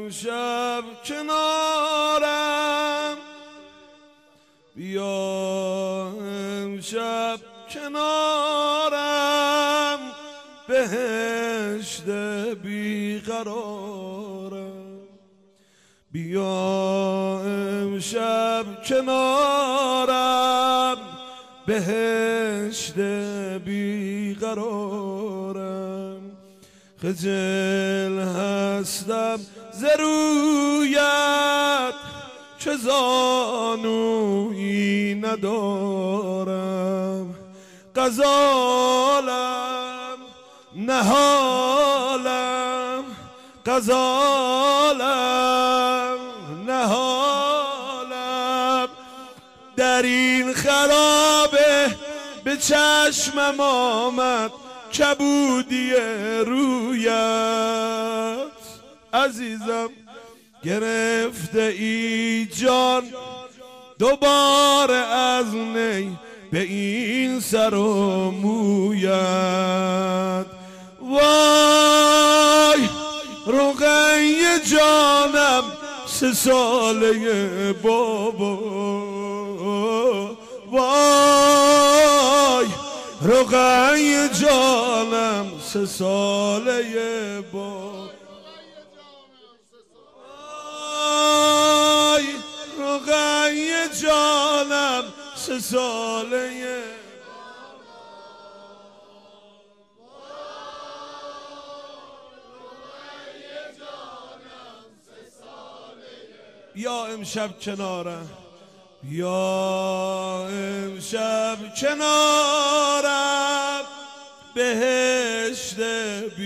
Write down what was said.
امشب کنارم، بیا امشب کنارم، بهشت بیقرارم. بیا امشب کنارم، بهشت بیقرارم. خجل هستم ز رویت که زانویی ندارم. غزالم نهالم، غزالم نهالم، در این خرابه به چشمم آمد کبودی رویت. عزیزم گرفته ای جان دوباره از نی به این سر و مویت. وای رقیه جانم 3 ساله بابا، وای رقیه جانم 3 ساله بابا، وای رقیه جانم 3 ساله. بیا امشب کنارم، بیا امشب کنارم، بهشت